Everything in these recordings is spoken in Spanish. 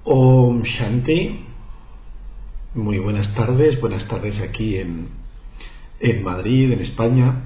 Om Shanti. Muy buenas tardes aquí en Madrid, en España.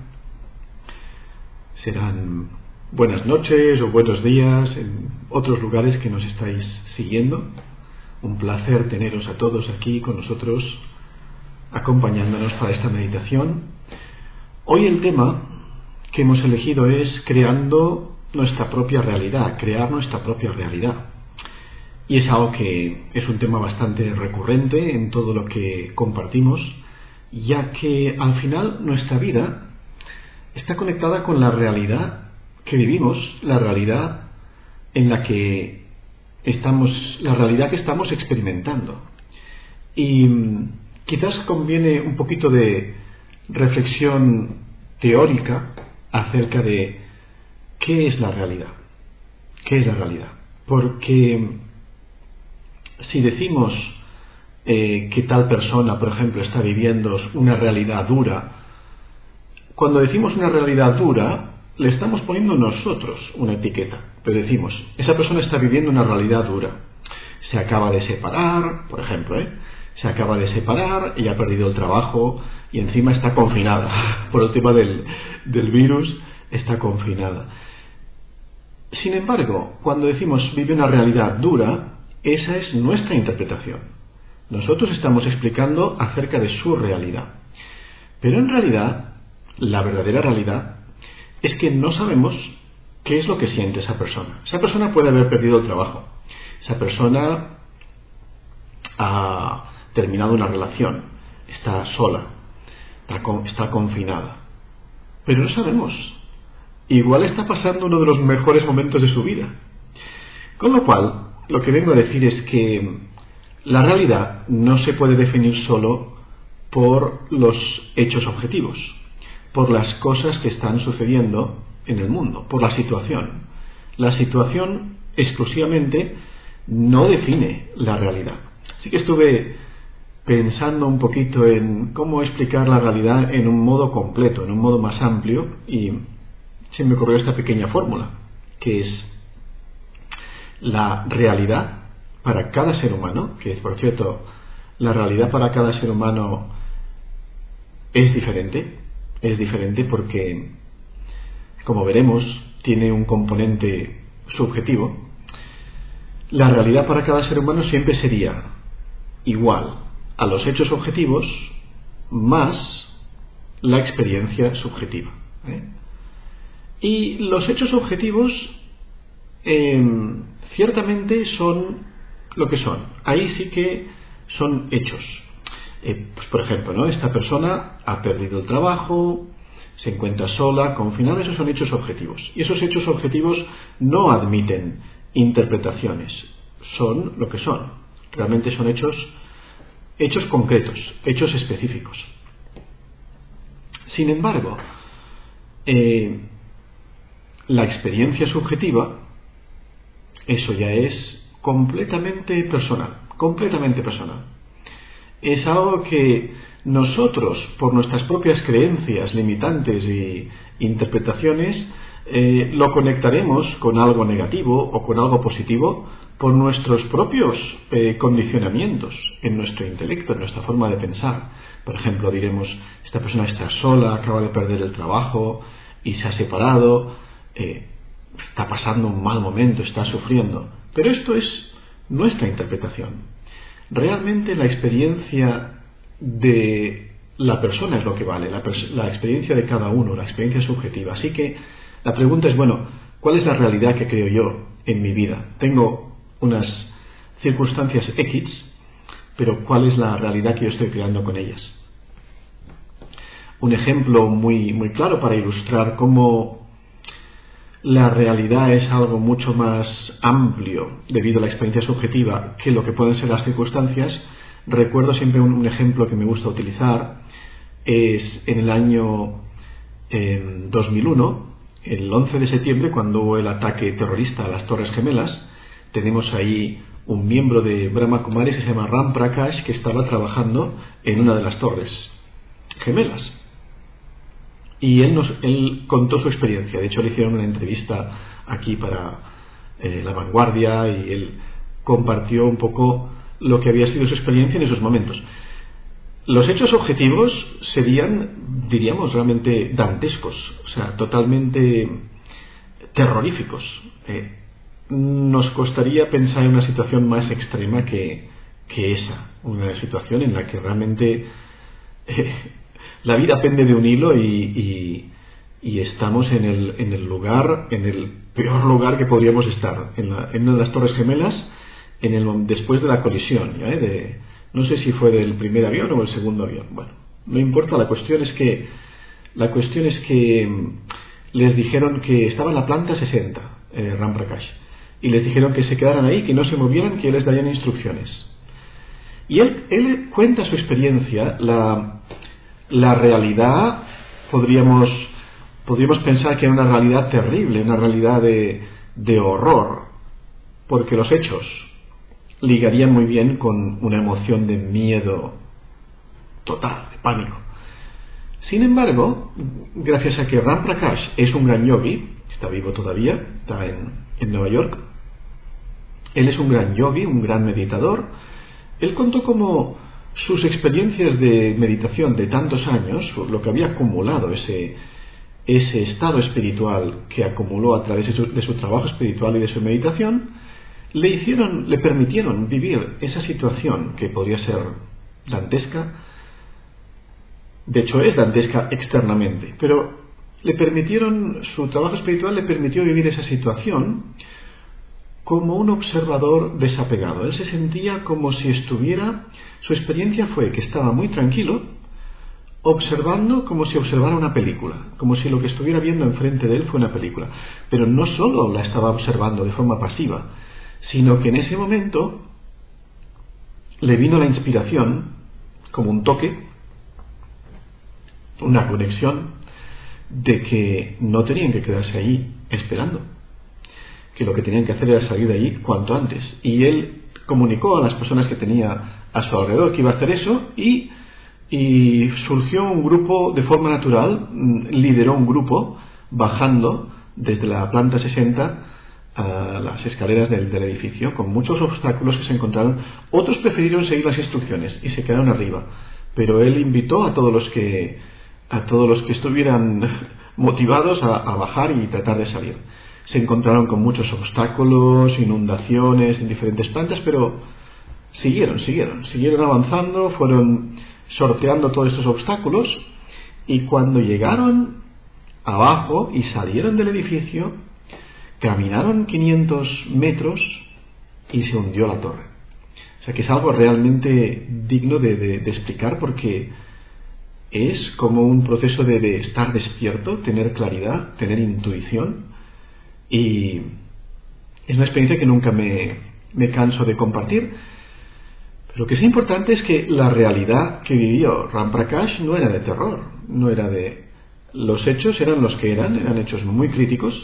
Serán buenas noches o buenos días en otros lugares que nos estáis siguiendo. Un placer teneros a todos aquí con nosotros, acompañándonos para esta meditación. Hoy el tema que hemos elegido es creando nuestra propia realidad, crear nuestra propia realidad. Y es algo que es un tema bastante recurrente en todo lo que compartimos, ya que al final nuestra vida está conectada con la realidad que vivimos, la realidad en la que estamos, la realidad que estamos experimentando. Y quizás conviene un poquito de reflexión teórica acerca de qué es la realidad. ¿Qué es la realidad? Porque si decimos que tal persona, por ejemplo, está viviendo una realidad dura, cuando decimos una realidad dura, le estamos poniendo nosotros una etiqueta. Pero decimos, esa persona está viviendo una realidad dura. Se acaba de separar, por ejemplo, se acaba de separar y ha perdido el trabajo y encima está confinada. Por el tema del virus, está confinada. Sin embargo, cuando decimos vive una realidad dura, esa es nuestra interpretación. Nosotros estamos explicando acerca de su realidad. Pero en realidad, la verdadera realidad es que no sabemos qué es lo que siente esa persona. Esa persona puede haber perdido el trabajo. Esa persona ha terminado una relación. Está sola. Está confinada. Pero no sabemos. Igual está pasando uno de los mejores momentos de su vida. Con lo cual, lo que vengo a decir es que la realidad no se puede definir solo por los hechos objetivos, por las cosas que están sucediendo en el mundo, por la situación. La situación exclusivamente no define la realidad. Así que estuve pensando un poquito en cómo explicar la realidad en un modo completo, en un modo más amplio, y se me ocurrió esta pequeña fórmula, que es la realidad para cada ser humano, que por cierto, la realidad para cada ser humano es diferente porque, como veremos, tiene un componente subjetivo. La realidad para cada ser humano siempre sería igual a los hechos objetivos más la experiencia subjetiva. Y los hechos objetivos ciertamente son lo que son. Ahí sí que son hechos. Pues por ejemplo, ¿no? Esta persona ha perdido el trabajo, se encuentra sola, confinada. Esos son hechos objetivos. Y esos hechos objetivos no admiten interpretaciones. Son lo que son. Realmente son hechos concretos, hechos específicos. Sin embargo, la experiencia subjetiva, eso ya es completamente personal. Es algo que nosotros, por nuestras propias creencias limitantes y interpretaciones, lo conectaremos con algo negativo o con algo positivo por nuestros propios condicionamientos en nuestro intelecto, en nuestra forma de pensar. Por ejemplo, diremos, esta persona está sola, acaba de perder el trabajo y se ha separado, está pasando un mal momento, está sufriendo. Pero esto es nuestra interpretación. Realmente la experiencia de la persona es lo que vale, la experiencia de cada uno, la experiencia subjetiva. Así que la pregunta es, bueno, ¿cuál es la realidad que creo yo en mi vida? Tengo unas circunstancias X, pero ¿cuál es la realidad que yo estoy creando con ellas? Un ejemplo muy claro para ilustrar cómo la realidad es algo mucho más amplio debido a la experiencia subjetiva que lo que pueden ser las circunstancias. Recuerdo siempre un ejemplo que me gusta utilizar. Es en el año 2001, el 11 de septiembre, cuando hubo el ataque terrorista a las Torres Gemelas. Tenemos ahí un miembro de Brahma Kumaris que se llama Ram Prakash, que estaba trabajando en una de las Torres Gemelas. Y él contó su experiencia. De hecho, le hicieron una entrevista aquí para La Vanguardia, y él compartió un poco lo que había sido su experiencia en esos momentos. Los hechos objetivos serían, diríamos, realmente dantescos, o sea, totalmente terroríficos. Nos costaría pensar en una situación más extrema que esa, una situación en la que realmente la vida pende de un hilo y estamos en el lugar, en el peor lugar que podríamos estar, en una de las Torres Gemelas, después de la colisión, no sé si fue del primer avión o el segundo avión. Bueno, no importa, la cuestión es que les dijeron que estaba en la planta 60, Ram Prakash, y les dijeron que se quedaran ahí, que no se movieran, que les darían instrucciones. Y él cuenta su experiencia. La realidad podríamos pensar que era una realidad terrible, una realidad de horror, porque los hechos ligarían muy bien con una emoción de miedo total, de pánico. Sin embargo, gracias a que Ram Prakash es un gran yogi, está vivo todavía, está en Nueva York, él es un gran yogi, un gran meditador. Él contó cómo sus experiencias de meditación de tantos años, lo que había acumulado, ese estado espiritual que acumuló a través de su trabajo espiritual y de su meditación, le permitieron vivir esa situación que podría ser dantesca. De hecho es dantesca externamente, pero su trabajo espiritual le permitió vivir esa situación como un observador desapegado. Él se sentía como si su experiencia fue que estaba muy tranquilo, observando como si observara una película, como si lo que estuviera viendo enfrente de él fue una película. Pero no solo la estaba observando de forma pasiva, sino que en ese momento le vino la inspiración, como un toque, una conexión, de que no tenían que quedarse allí esperando, que lo que tenían que hacer era salir de allí cuanto antes. Y él comunicó a las personas que tenía a su alrededor que iba a hacer eso, y surgió un grupo de forma natural, lideró un grupo bajando desde la planta 60 a las escaleras del edificio, con muchos obstáculos que se encontraron. Otros prefirieron seguir las instrucciones y se quedaron arriba, pero él invitó a todos los que estuvieran motivados a bajar y tratar de salir. Se encontraron con muchos obstáculos, inundaciones en diferentes plantas, pero siguieron avanzando, fueron sorteando todos estos obstáculos, y cuando llegaron abajo y salieron del edificio, caminaron 500 metros y se hundió la torre. O sea que es algo realmente digno de explicar, porque es como un proceso de estar despierto, tener claridad, tener intuición, y es una experiencia que nunca me canso de compartir. Pero lo que es importante es que la realidad que vivió Ram Prakash no era de terror, no era de... Los hechos eran los que eran hechos muy críticos,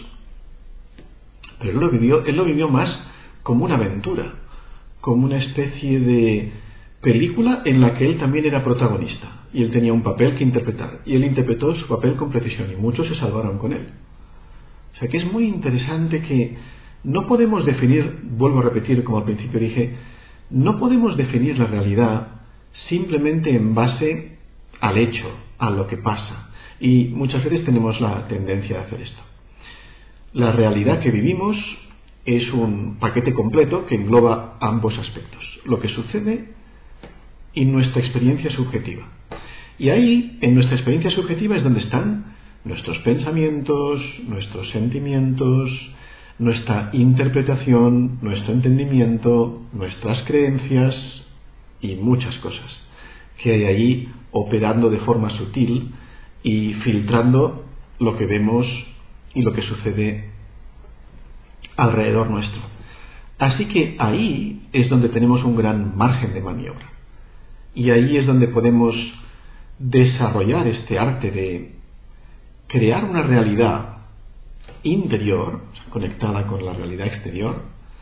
pero él lo vivió más como una aventura, como una especie de película en la que él también era protagonista, y él tenía un papel que interpretar, y él interpretó su papel con precisión, y muchos se salvaron con él. O sea que es muy interesante que no podemos definir, vuelvo a repetir como al principio dije, no podemos definir la realidad simplemente en base al hecho, a lo que pasa, y muchas veces tenemos la tendencia a hacer esto. La realidad que vivimos es un paquete completo que engloba ambos aspectos, lo que sucede y nuestra experiencia subjetiva. Y ahí, en nuestra experiencia subjetiva, es donde están nuestros pensamientos, nuestros sentimientos, nuestra interpretación, nuestro entendimiento, nuestras creencias y muchas cosas que hay ahí operando de forma sutil y filtrando lo que vemos y lo que sucede alrededor nuestro. Así que ahí es donde tenemos un gran margen de maniobra, y ahí es donde podemos desarrollar este arte de crear una realidad interior conectada con la realidad exterior,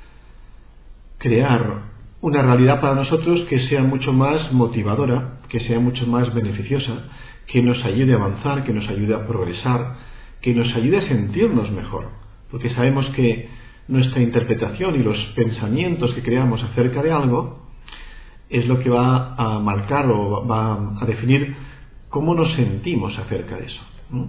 crear una realidad para nosotros que sea mucho más motivadora, que sea mucho más beneficiosa, que nos ayude a avanzar, que nos ayude a progresar, que nos ayude a sentirnos mejor, porque sabemos que nuestra interpretación y los pensamientos que creamos acerca de algo es lo que va a marcar o va a definir cómo nos sentimos acerca de eso, ¿no?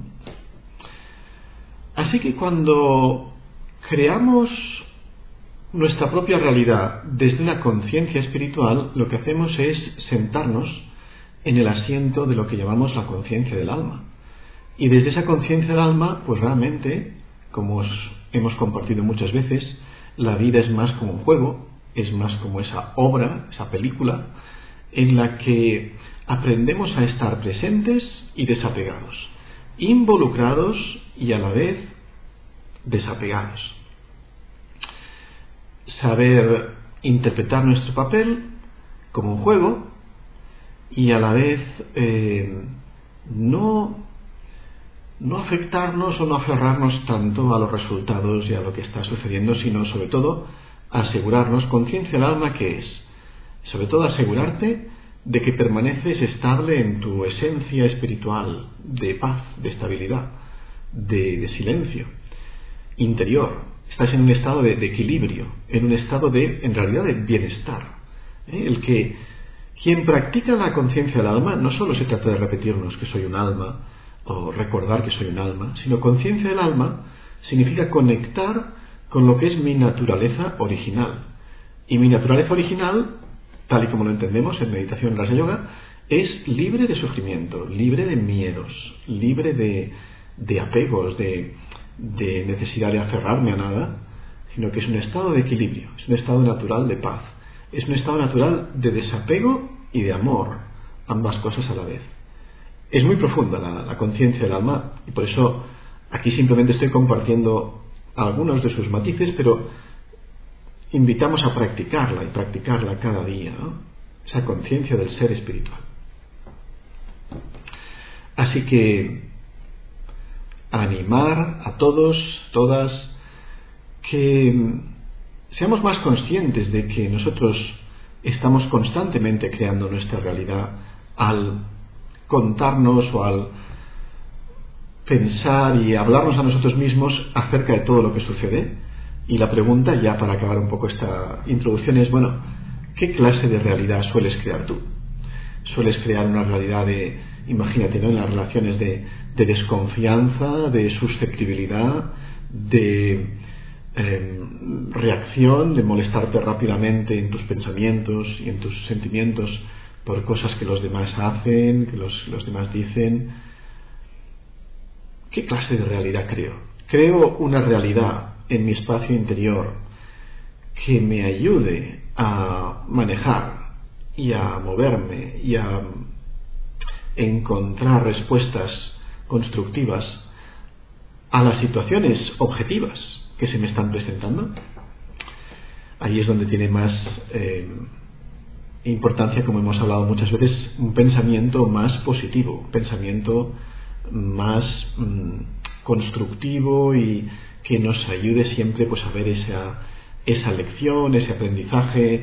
Así que cuando creamos nuestra propia realidad desde una conciencia espiritual, lo que hacemos es sentarnos en el asiento de lo que llamamos la conciencia del alma. Y desde esa conciencia del alma, pues realmente, como hemos compartido muchas veces, la vida es más como un juego, es más como esa obra, esa película, en la que aprendemos a estar presentes y desapegados, involucrados y a la vez desapegados. Saber interpretar nuestro papel como un juego y a la vez no afectarnos o no aferrarnos tanto a los resultados y a lo que está sucediendo, sino sobre todo asegurarnos, conciencia del alma, ¿qué es? Sobre todo asegurarte de que permaneces estable en tu esencia espiritual de paz, de estabilidad, de silencio interior. Estás en un estado de equilibrio, en un estado en realidad de bienestar. Quien practica la conciencia del alma no solo se trata de repetirnos que soy un alma o recordar que soy un alma, sino conciencia del alma significa conectar con lo que es mi naturaleza original. Y mi naturaleza original, tal y como lo entendemos en meditación Raja Yoga, es libre de sufrimiento, libre de miedos, libre de apegos, de necesidad de aferrarme a nada, sino que es un estado de equilibrio, es un estado natural de paz, es un estado natural de desapego y de amor, ambas cosas a la vez. Es muy profunda la conciencia del alma y por eso aquí simplemente estoy compartiendo algunos de sus matices, pero invitamos a practicarla y practicarla cada día, ¿no? Esa conciencia del ser espiritual. Así que animar a todos, todas, que seamos más conscientes de que nosotros estamos constantemente creando nuestra realidad al contarnos o al pensar y hablarnos a nosotros mismos acerca de todo lo que sucede. Y la pregunta, ya para acabar un poco esta introducción, es, bueno, ¿qué clase de realidad sueles crear tú? ¿Sueles crear una realidad imagínate, ¿no?, en las relaciones de desconfianza, de susceptibilidad, de reacción, de molestarte rápidamente en tus pensamientos y en tus sentimientos por cosas que los demás hacen, que los demás dicen? ¿Qué clase de realidad creo? Creo una realidad en mi espacio interior que me ayude a manejar y a moverme y a encontrar respuestas constructivas a las situaciones objetivas que se me están presentando. Ahí es donde tiene más importancia, como hemos hablado muchas veces, un pensamiento más positivo, un pensamiento más constructivo y que nos ayude siempre pues a ver esa lección, ese aprendizaje,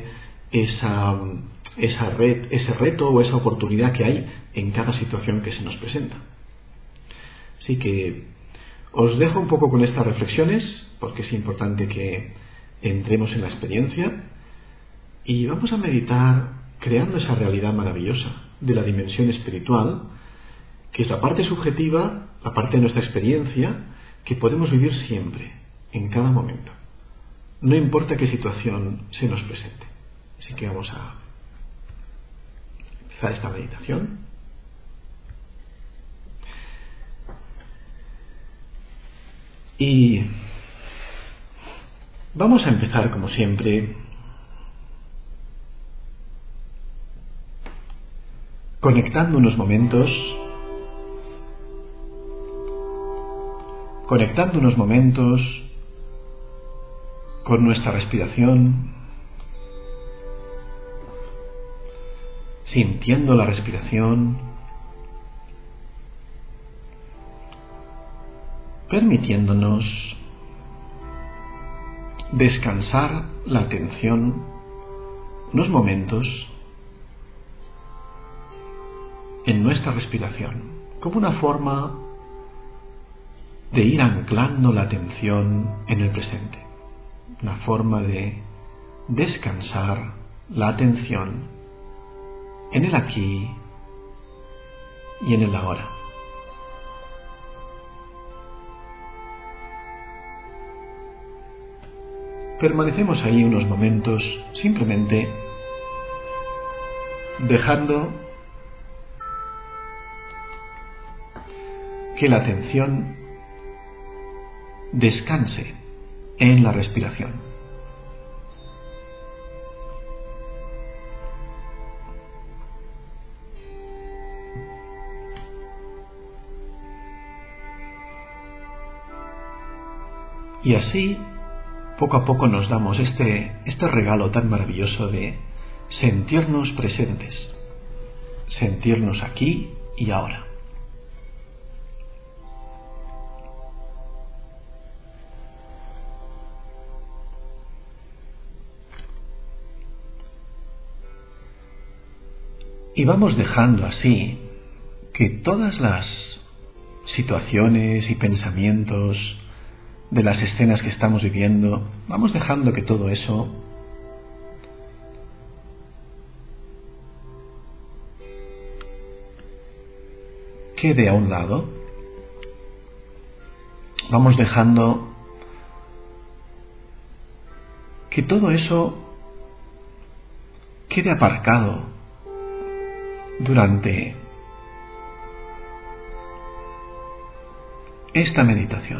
ese reto o esa oportunidad que hay en cada situación que se nos presenta. Así que os dejo un poco con estas reflexiones, porque es importante que entremos en la experiencia y vamos a meditar creando esa realidad maravillosa de la dimensión espiritual, que es la parte subjetiva, la parte de nuestra experiencia, que podemos vivir siempre, en cada momento. No importa qué situación se nos presente. Así que vamos a empezar esta meditación. Y vamos a empezar, como siempre, conectando unos momentos con nuestra respiración, sintiendo la respiración, permitiéndonos descansar la atención unos momentos en nuestra respiración, como una forma de ir anclando la atención en el presente. una forma de descansar la atención en el aquí y en el ahora. Permanecemos ahí unos momentos simplemente dejando que la atención descanse en la respiración. Y así, poco a poco nos damos este regalo tan maravilloso de sentirnos presentes, sentirnos aquí y ahora. Y vamos dejando así que todas las situaciones y pensamientos de las escenas que estamos viviendo, vamos dejando que todo eso quede a un lado. Vamos dejando que todo eso quede aparcado durante esta meditación.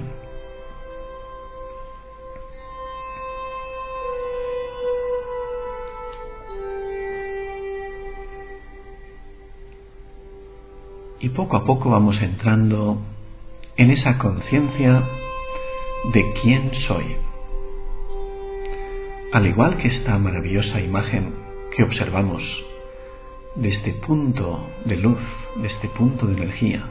Y poco a poco vamos entrando en esa conciencia de quién soy. Al igual que esta maravillosa imagen que observamos de este punto de luz, de este punto de energía,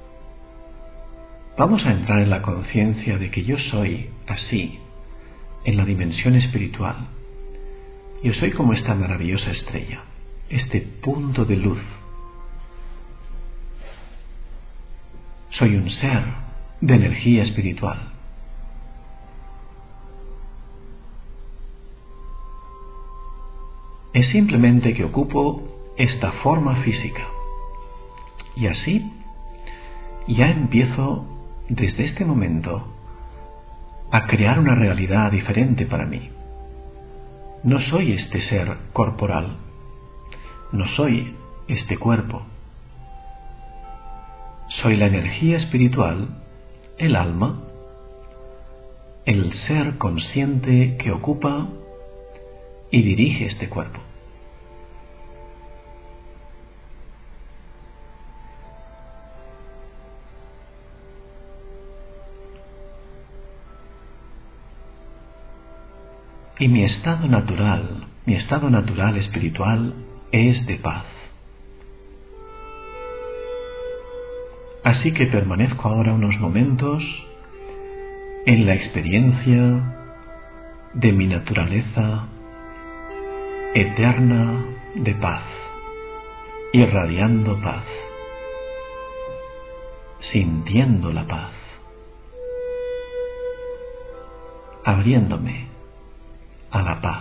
vamos a entrar en la conciencia de que yo soy así, en la dimensión espiritual. Yo soy como esta maravillosa estrella, este punto de luz. Soy un ser de energía espiritual. Es simplemente que ocupo esta forma física. Y así ya empiezo desde este momento a crear una realidad diferente para mí. No soy este ser corporal, no soy este cuerpo. Soy la energía espiritual, el alma, el ser consciente que ocupa y dirige este cuerpo. Y mi estado natural espiritual es de paz. Así que permanezco ahora unos momentos en la experiencia de mi naturaleza eterna de paz, irradiando paz, sintiendo la paz, abriéndome a la paz.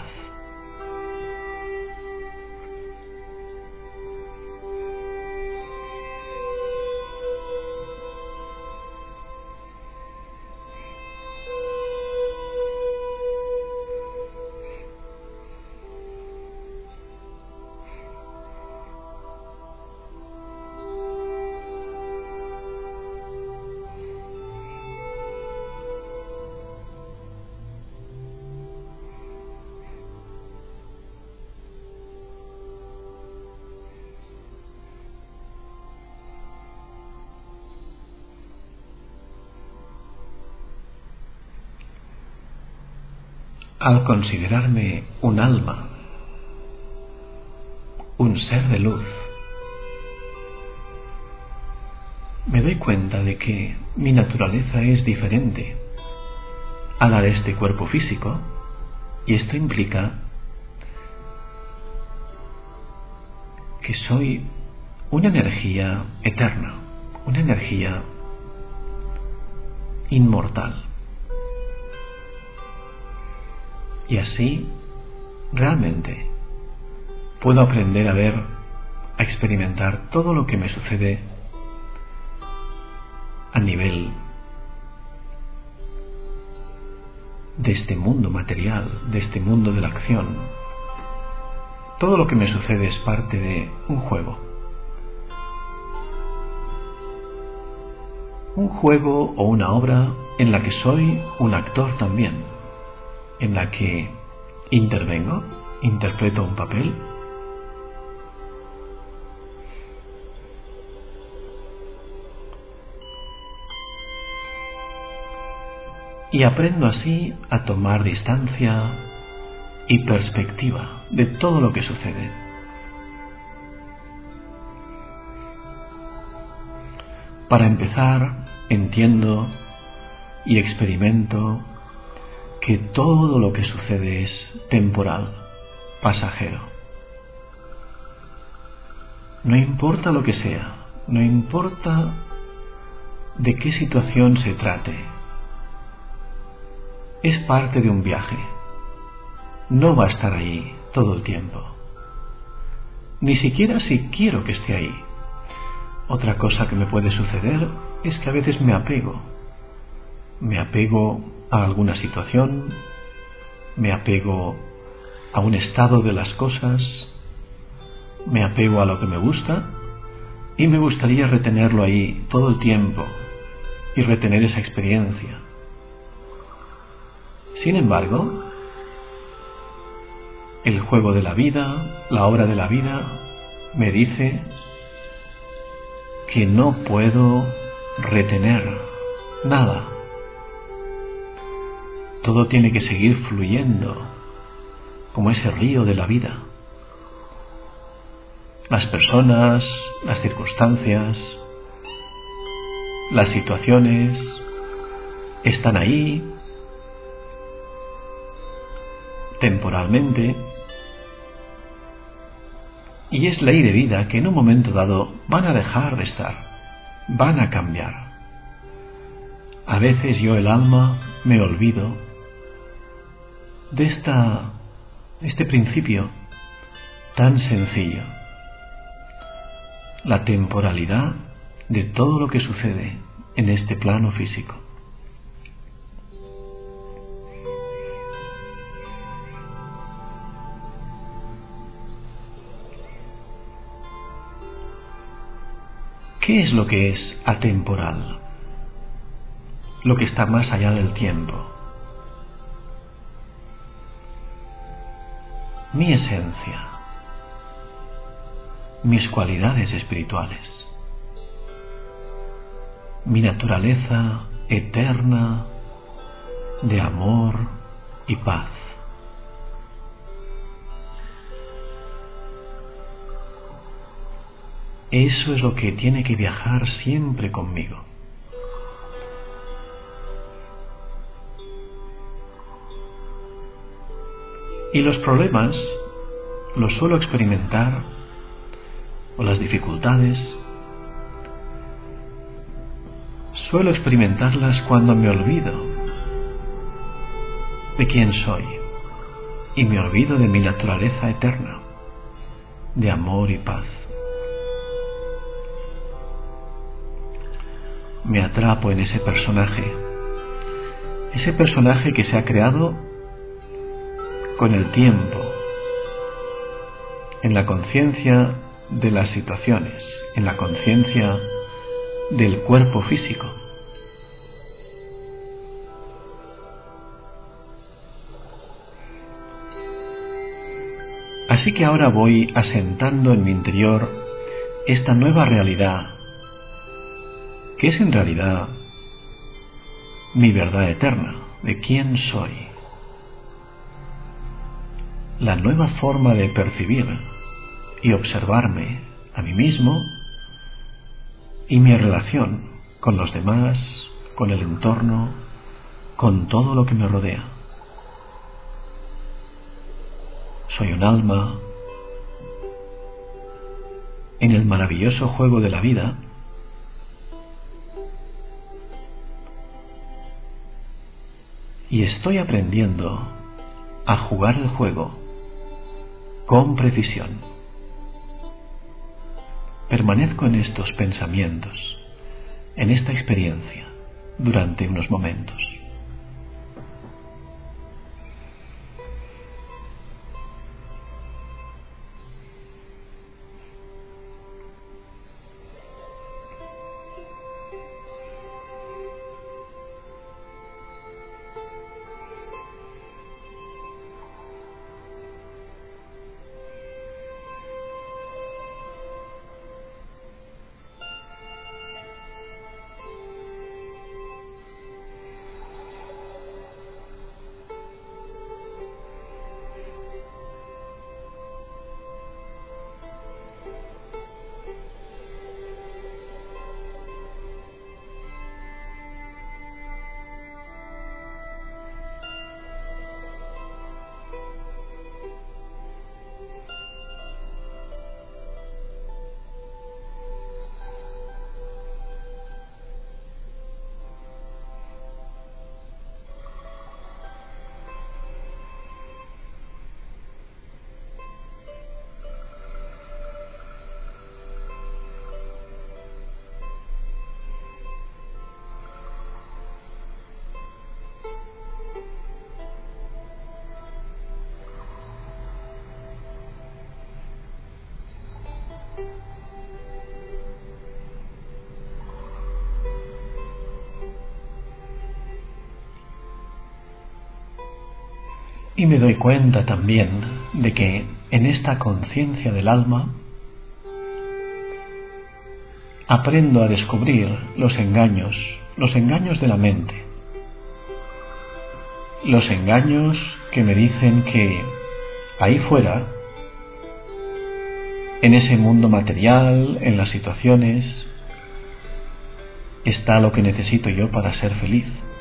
Al considerarme un alma, un ser de luz, me doy cuenta de que mi naturaleza es diferente a la de este cuerpo físico, y esto implica que soy una energía eterna, una energía inmortal. Y así, realmente, puedo aprender a ver, a experimentar todo lo que me sucede a nivel de este mundo material, de este mundo de la acción. Todo lo que me sucede es parte de un juego. Un juego o una obra en la que soy un actor también, en la que intervengo, interpreto un papel. Y aprendo así a tomar distancia y perspectiva de todo lo que sucede. Para empezar, entiendo y experimento que todo lo que sucede es temporal, pasajero. No importa lo que sea, no importa de qué situación se trate, es parte de un viaje. No va a estar ahí todo el tiempo, ni siquiera si quiero que esté ahí. Otra cosa que me puede suceder es que a veces me apego a alguna situación, me apego a un estado de las cosas, me apego a lo que me gusta y me gustaría retenerlo ahí todo el tiempo y retener esa experiencia. Sin embargo, el juego de la vida, la obra de la vida, me dice que no puedo retener nada. Todo tiene que seguir fluyendo como ese río de la vida. Las personas, las circunstancias, las situaciones están ahí temporalmente, y es ley de vida que en un momento dado van a dejar de estar, van a cambiar. A veces yo, el alma, me olvido de este principio tan sencillo, la temporalidad de todo lo que sucede en este plano físico. ¿Qué es lo que es atemporal? Lo que está más allá del tiempo. Mi esencia, mis cualidades espirituales, mi naturaleza eterna de amor y paz. Eso es lo que tiene que viajar siempre conmigo. Y los problemas los suelo experimentar, o las dificultades, suelo experimentarlas cuando me olvido de quién soy y me olvido de mi naturaleza eterna, de amor y paz. Me atrapo en ese personaje que se ha creado con el tiempo, en la conciencia de las situaciones, en la conciencia del cuerpo físico. Así que ahora voy asentando en mi interior esta nueva realidad, que es en realidad mi verdad eterna, de quién soy. La nueva forma de percibir y observarme a mí mismo y mi relación con los demás, con el entorno, con todo lo que me rodea. Soy un alma en el maravilloso juego de la vida, y estoy aprendiendo a jugar el juego con precisión. Permanezco en estos pensamientos, en esta experiencia, durante unos momentos. Y me doy cuenta también de que en esta conciencia del alma aprendo a descubrir los engaños de la mente, los engaños que me dicen que ahí fuera, en ese mundo material, en las situaciones, está lo que necesito yo para ser feliz,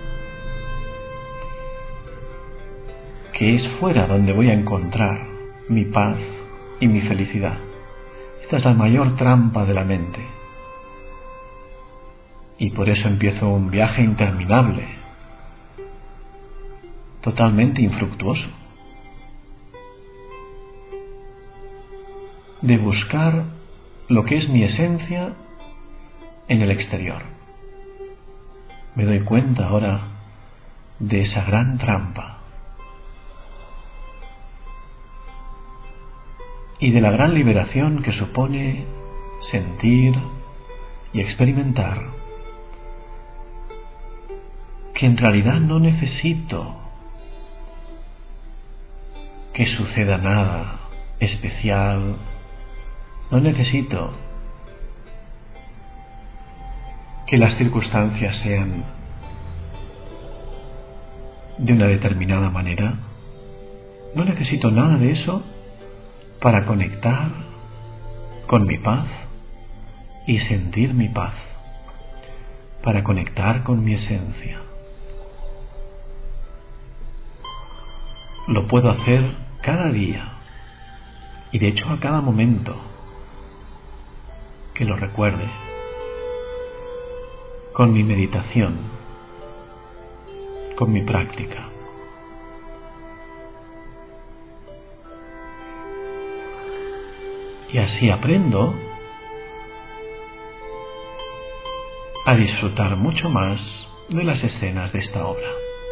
que es fuera donde voy a encontrar mi paz y mi felicidad. Esta es la mayor trampa de la mente. Y por eso empiezo un viaje interminable, totalmente infructuoso, de buscar lo que es mi esencia en el exterior. Me doy cuenta ahora de esa gran trampa y de la gran liberación que supone sentir y experimentar que en realidad no necesito que suceda nada especial, no necesito que las circunstancias sean de una determinada manera, no necesito nada de eso para conectar con mi paz y sentir mi paz, para conectar con mi esencia. Lo puedo hacer cada día y de hecho a cada momento que lo recuerde, con mi meditación, con mi práctica. Y así aprendo a disfrutar mucho más de las escenas de esta obra.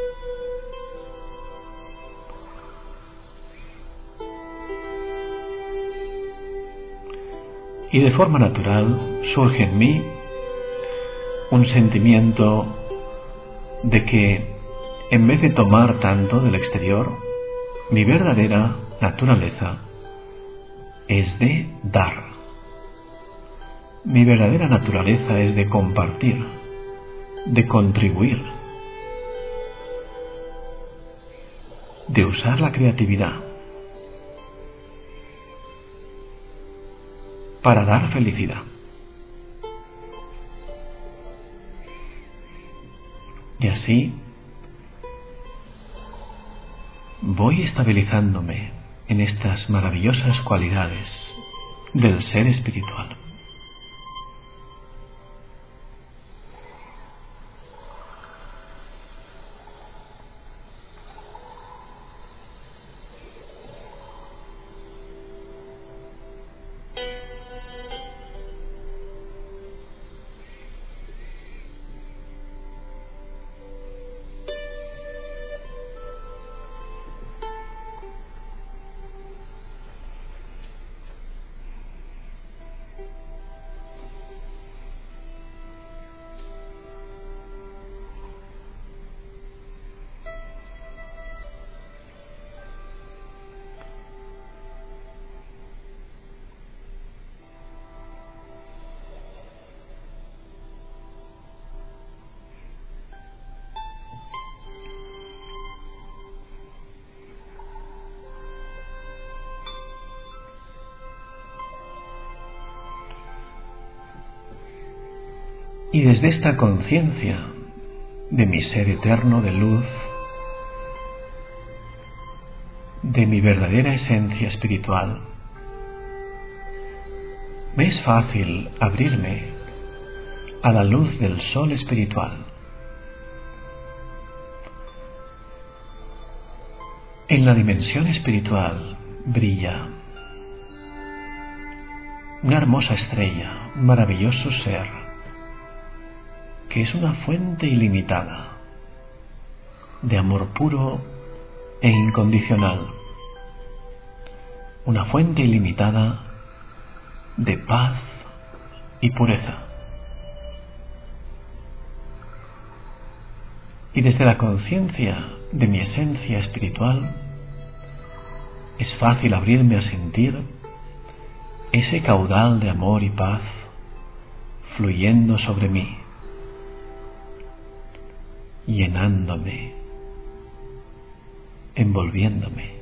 Y de forma natural surge en mí un sentimiento de que en vez de tomar tanto del exterior, mi verdadera naturaleza es de dar. Mi verdadera naturaleza es de compartir, de contribuir, de usar la creatividad para dar felicidad. Y así voy estabilizándome en estas maravillosas cualidades del ser espiritual. Y desde esta conciencia de mi ser eterno de luz, de mi verdadera esencia espiritual, me es fácil abrirme a la luz del sol espiritual. En la dimensión espiritual brilla una hermosa estrella, un maravilloso ser, que es una fuente ilimitada de amor puro e incondicional, una fuente ilimitada de paz y pureza. Y desde la conciencia de mi esencia espiritual, es fácil abrirme a sentir ese caudal de amor y paz fluyendo sobre mí, llenándome, envolviéndome.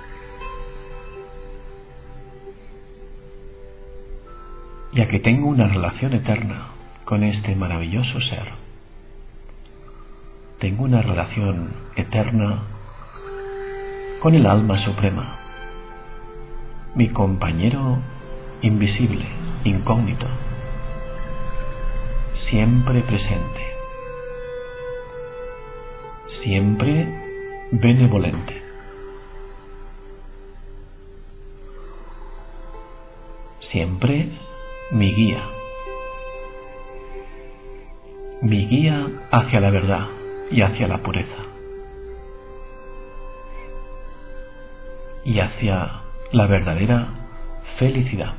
Ya que tengo una relación eterna con este maravilloso ser, tengo una relación eterna con el alma suprema, mi compañero invisible, incógnito, siempre presente, siempre benevolente. Siempre mi guía hacia la verdad y hacia la pureza, y hacia la verdadera felicidad.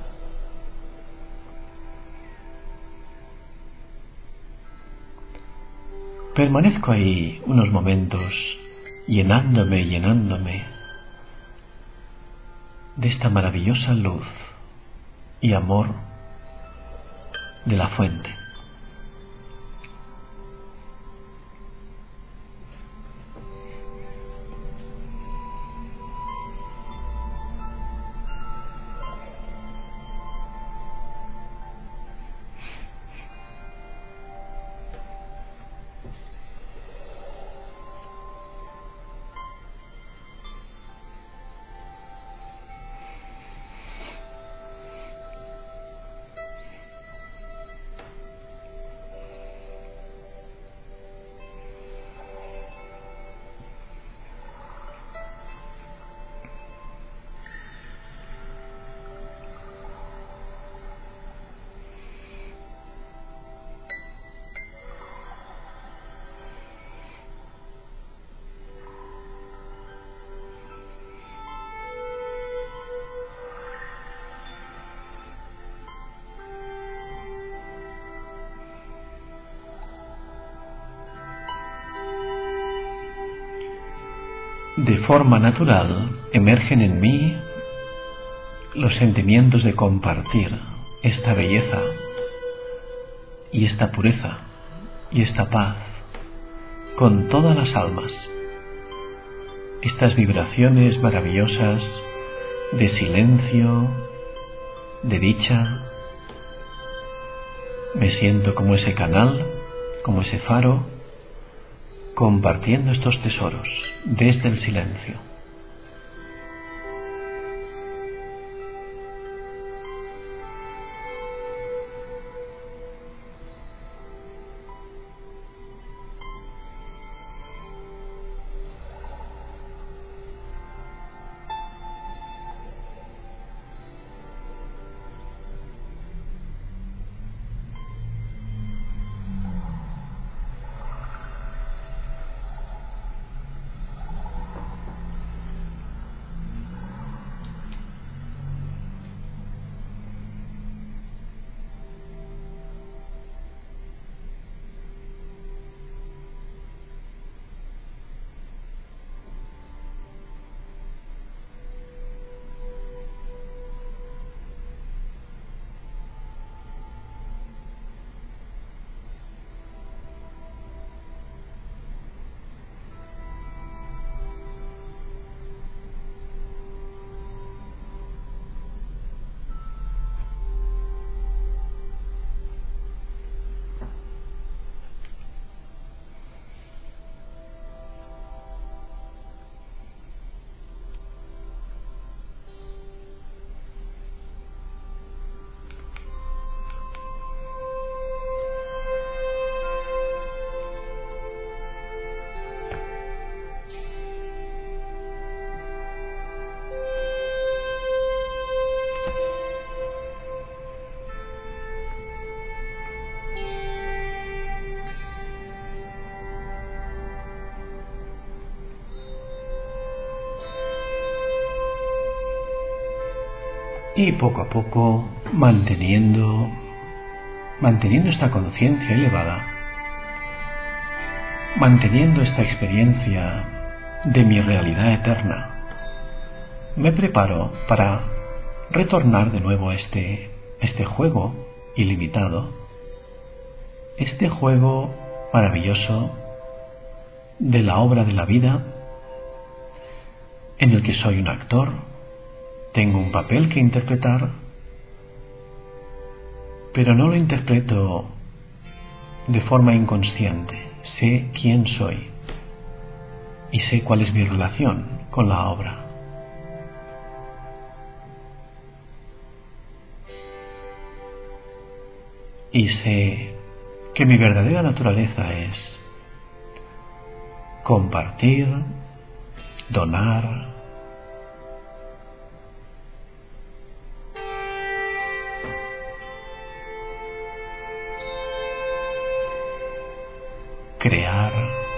Permanezco ahí unos momentos llenándome de esta maravillosa luz y amor de la fuente. De forma natural emergen en mí los sentimientos de compartir esta belleza y esta pureza y esta paz con todas las almas. Estas vibraciones maravillosas de silencio, de dicha. Me siento como ese canal, como ese faro, compartiendo estos tesoros desde el silencio. Y poco a poco manteniendo esta conciencia elevada, manteniendo esta experiencia de mi realidad eterna, me preparo para retornar de nuevo a este juego ilimitado, este juego maravilloso de la obra de la vida, en el que soy un actor, tengo un papel que interpretar, pero no lo interpreto de forma inconsciente. Sé quién soy y sé cuál es mi relación con la obra. Y sé que mi verdadera naturaleza es compartir, donar, crear,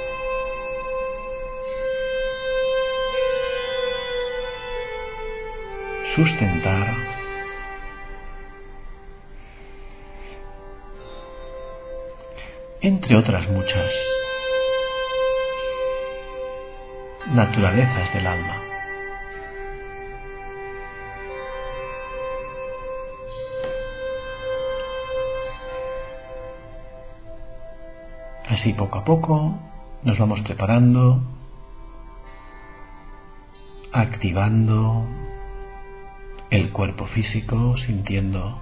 sustentar, entre otras muchas naturalezas del alma. Así poco a poco nos vamos preparando, activando el cuerpo físico, sintiendo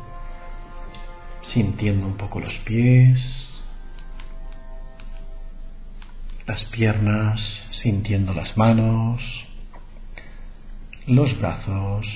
un poco los pies, las piernas, sintiendo las manos, los brazos.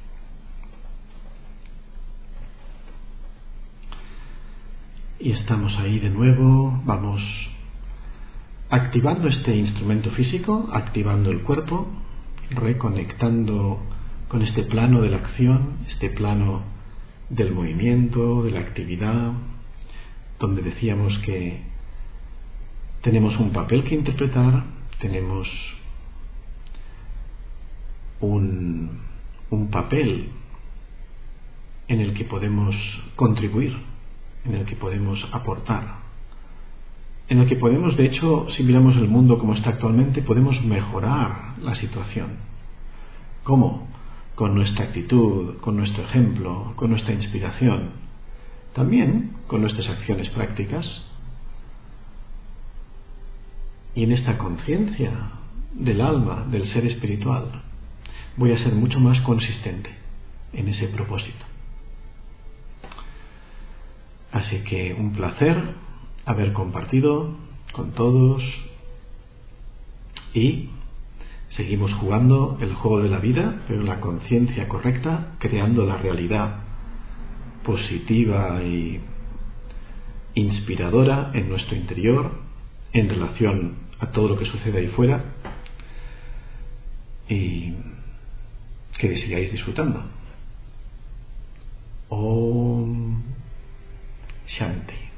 Y estamos ahí de nuevo, vamos activando este instrumento físico, activando el cuerpo, reconectando con este plano de la acción, este plano del movimiento, de la actividad, donde decíamos que tenemos un papel que interpretar, tenemos un papel en el que podemos contribuir, en el que podemos aportar, en el que podemos, de hecho, si miramos el mundo como está actualmente, podemos mejorar la situación. ¿Cómo? Con nuestra actitud, con nuestro ejemplo, con nuestra inspiración, también con nuestras acciones prácticas. Y en esta conciencia del alma, del ser espiritual, voy a ser mucho más consistente en ese propósito. Así que un placer haber compartido con todos y seguimos jugando el juego de la vida, pero en la conciencia correcta, creando la realidad positiva y inspiradora en nuestro interior en relación a todo lo que sucede ahí fuera, y que sigáis disfrutando. Om Shanti.